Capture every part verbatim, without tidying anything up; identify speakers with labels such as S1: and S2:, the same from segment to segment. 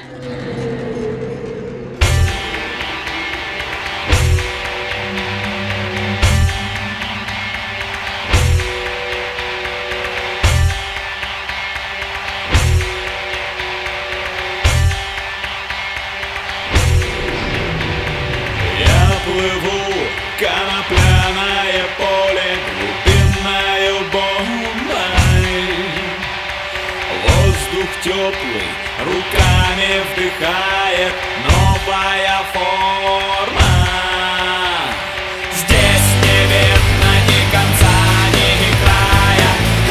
S1: Плыву, конопляное поле, глубинною бомбой. Воздух теплый, руками вдыхает новая форма. Здесь не видно ни конца, ни края.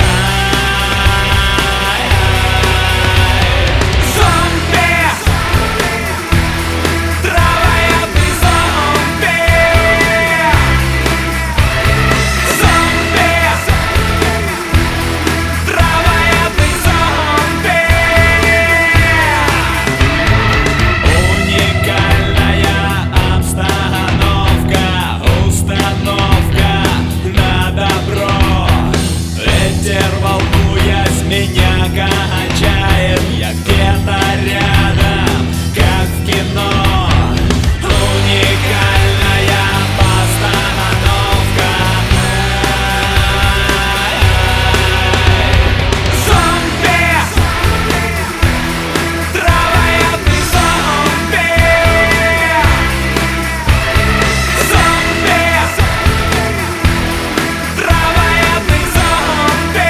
S1: Меня качает, я где-то рядом, как в кино. Уникальная постановка. Зомби! Травоядный зомби! Зомби! Травоядный зомби!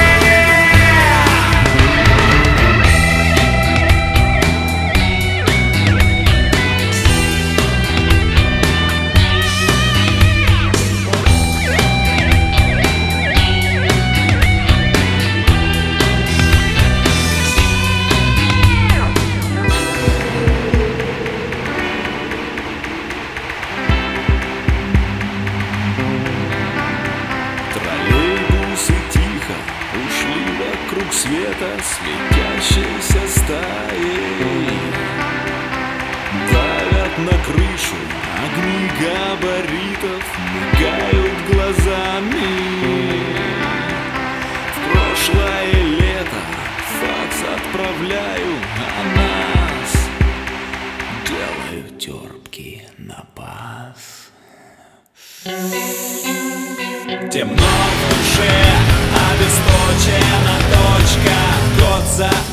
S1: Троллейбусы тихо ушли вокруг света светящейся стаей. Давят на крышу огни габаритов, мигают глазами. В прошлое лето факс отправляю, а нас делают терпкий напас. Темно в душе, обесточена точка, год за